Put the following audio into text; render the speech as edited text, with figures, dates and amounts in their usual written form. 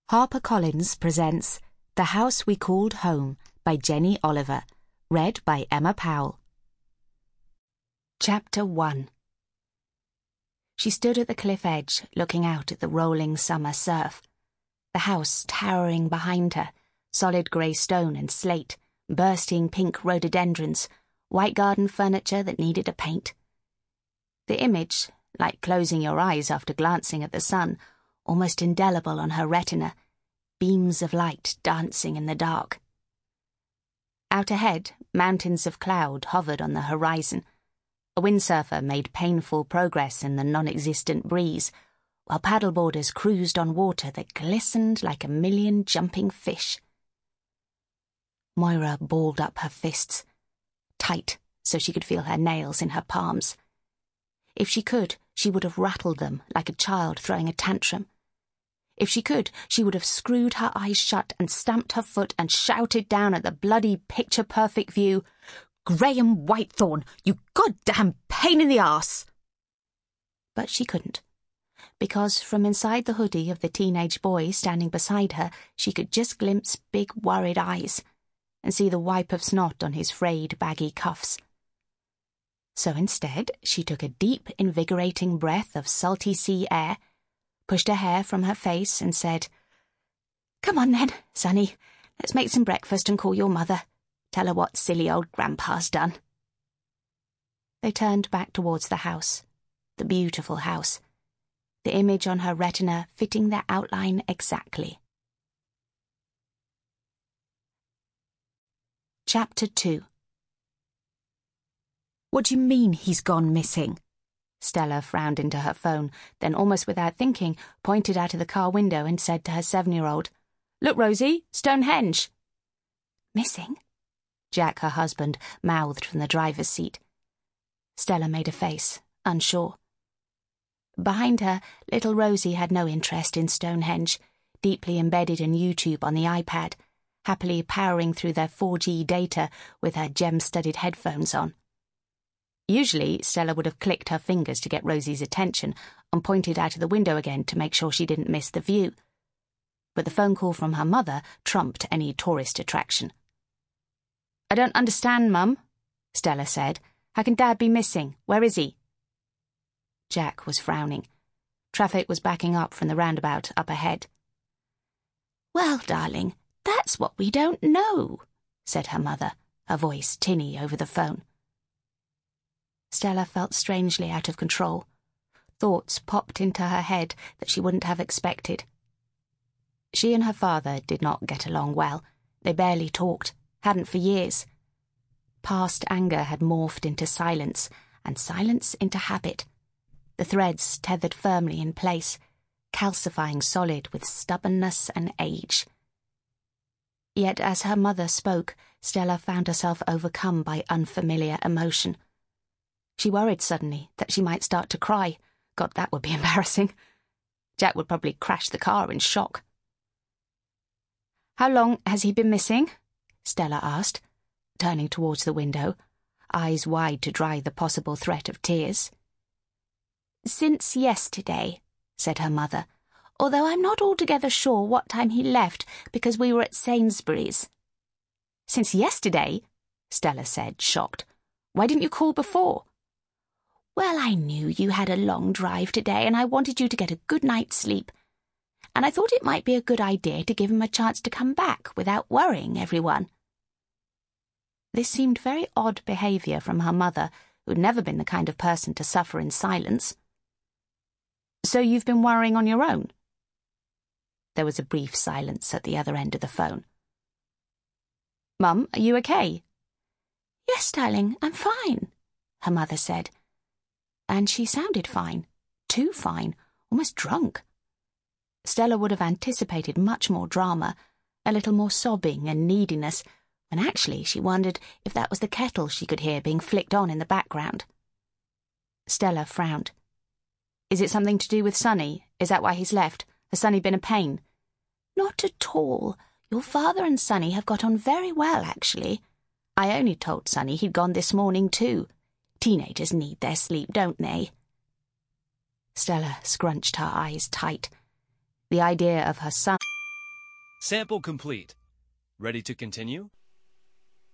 HarperCollins presents The House We Called Home by Jenny Oliver, read by Emma Powell. Chapter 1. She stood at the cliff edge, looking out at the rolling summer surf. The house towering behind her, solid grey stone and slate, bursting pink rhododendrons, white garden furniture that needed a paint. The image, like closing your eyes after glancing at the sun, almost indelible on her retina, beams of light dancing in the dark. Out ahead, mountains of cloud hovered on the horizon. A windsurfer made painful progress in the non-existent breeze, while paddleboarders cruised on water that glistened like a million jumping fish. Moira balled up her fists, tight so she could feel her nails in her palms. If she could, she would have rattled them like a child throwing a tantrum. If she could, she would have screwed her eyes shut and stamped her foot and shouted down at the bloody picture-perfect view, "Graham Whitethorn, you goddamn pain in the arse!" But she couldn't, because from inside the hoodie of the teenage boy standing beside her, she could just glimpse big worried eyes and see the wipe of snot on his frayed, baggy cuffs. So instead, she took a deep, invigorating breath of salty sea air, pushed her hair from her face and said, "Come on then, Sonny, let's make some breakfast and call your mother. Tell her what silly old Grandpa's done." They turned back towards the house, the beautiful house, the image on her retina fitting their outline exactly. Chapter 2. "What do you mean he's gone missing?" Stella frowned into her phone, then almost without thinking, pointed out of the car window and said to her 7-year-old, "Look, Rosie, Stonehenge." "Missing?" Jack, her husband, mouthed from the driver's seat. Stella made a face, unsure. Behind her, little Rosie had no interest in Stonehenge, deeply embedded in YouTube on the iPad, happily powering through their 4G data with her gem-studded headphones on. Usually, Stella would have clicked her fingers to get Rosie's attention and pointed out of the window again to make sure she didn't miss the view. But the phone call from her mother trumped any tourist attraction. "I don't understand, Mum," Stella said. "How can Dad be missing? Where is he?" Jack was frowning. Traffic was backing up from the roundabout up ahead. "Well, darling, that's what we don't know," said her mother, her voice tinny over the phone. Stella felt strangely out of control. Thoughts popped into her head that she wouldn't have expected. She and her father did not get along well. They barely talked, hadn't for years. Past anger had morphed into silence, and silence into habit. The threads tethered firmly in place, calcifying solid with stubbornness and age. Yet as her mother spoke, Stella found herself overcome by unfamiliar emotion. She worried suddenly that she might start to cry. God, that would be embarrassing. Jack would probably crash the car in shock. "How long has he been missing?" Stella asked, turning towards the window, eyes wide to dry the possible threat of tears. "Since yesterday," said her mother, "although I'm not altogether sure what time he left because we were at Sainsbury's." "Since yesterday?" Stella said, shocked. "Why didn't you call before?" "Well, I knew you had a long drive today and I wanted you to get a good night's sleep. And I thought it might be a good idea to give him a chance to come back without worrying everyone." This seemed very odd behaviour from her mother, who'd never been the kind of person to suffer in silence. "So you've been worrying on your own?" There was a brief silence at the other end of the phone. "Mum, are you okay?" "Yes, darling, I'm fine," her mother said. And she sounded fine, too fine, almost drunk. Stella would have anticipated much more drama, a little more sobbing and neediness, when actually she wondered if that was the kettle she could hear being flicked on in the background. Stella frowned. "Is it something to do with Sonny? Is that why he's left? Has Sonny been a pain?" "Not at all. Your father and Sonny have got on very well, actually. I only told Sonny he'd gone this morning, too. Teenagers need their sleep, don't they?" Stella scrunched her eyes tight. The idea of her son Sample complete. Ready to continue?